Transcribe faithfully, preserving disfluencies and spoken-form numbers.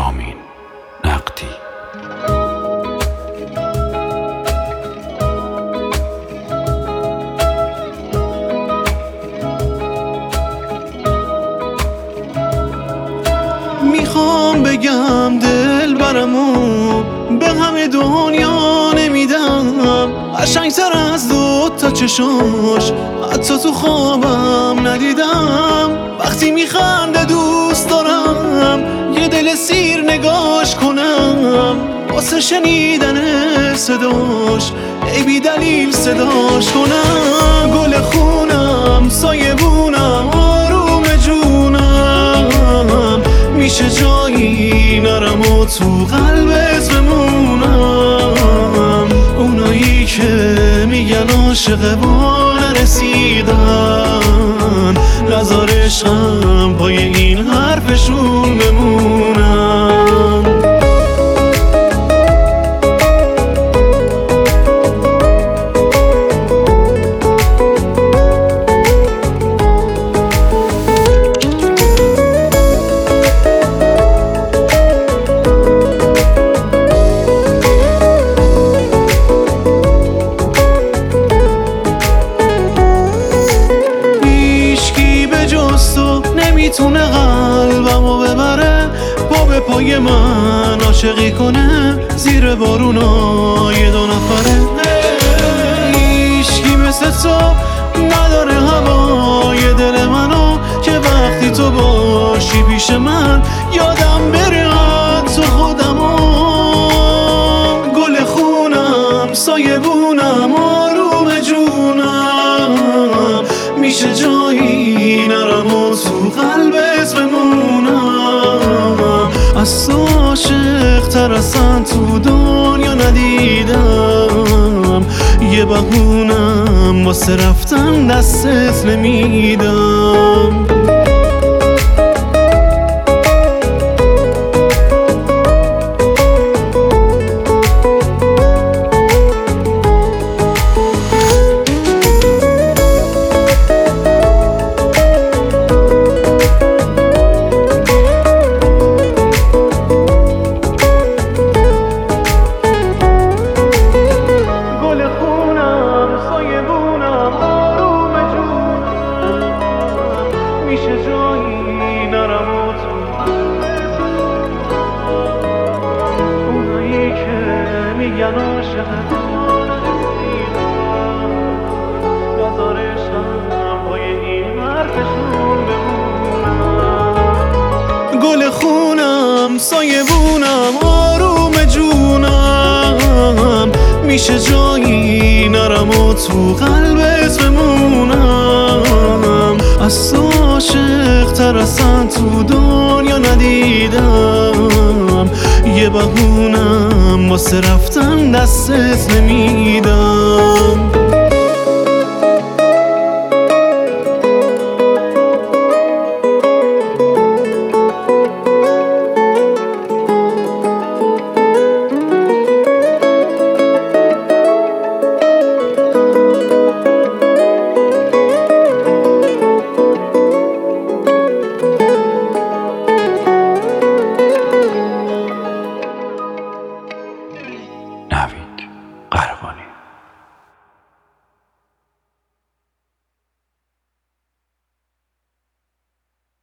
رامین نقدی. میخوام بگم دل برمو به همه دنیا نمیدم، قشنگتر از دو تا چشاش حتی تو خوابم ندیدم. وقتی میخنده دوست دارم یه دل سیر نگاش کنم، واسه شنیدن صداش ای بی دلیل صداش کنم. گل خونم سایه بونم آروم جونم، میشه جایی نرم و تو قلبت بمونم. اونایی که میگن عاشق با نرسیدن نذار عشقم پای این حرفشون بمونم. میتونه قلبمو ببره، پا به پای من عاشقی کنه، زیر بارونا یه دو نفره. هیچکی مثل تو نداره هوای دل منو، که وقتی تو باشی پیش من یادم بره تو خودمو. گل خونم سایه بونم آروم جونم، میشه جایی نرم و تو قلبت بمونم. از تو عاشق تر اصلا تو دنیا ندیدم، یه بهونم واسه رفتن دستت نمیدم. میشه جایی نرم و تو اونایی که میگن عاشق نذار عشقم پای این حرفشون بمونم. گل خونم سایه بونم آروم جونم، میشه جایی نرم و تو قلبت بمونم. از تو عاشق تر اصلا تو دنیا ندیدم، یه بهونم واسه رفتن دستت نمیدم.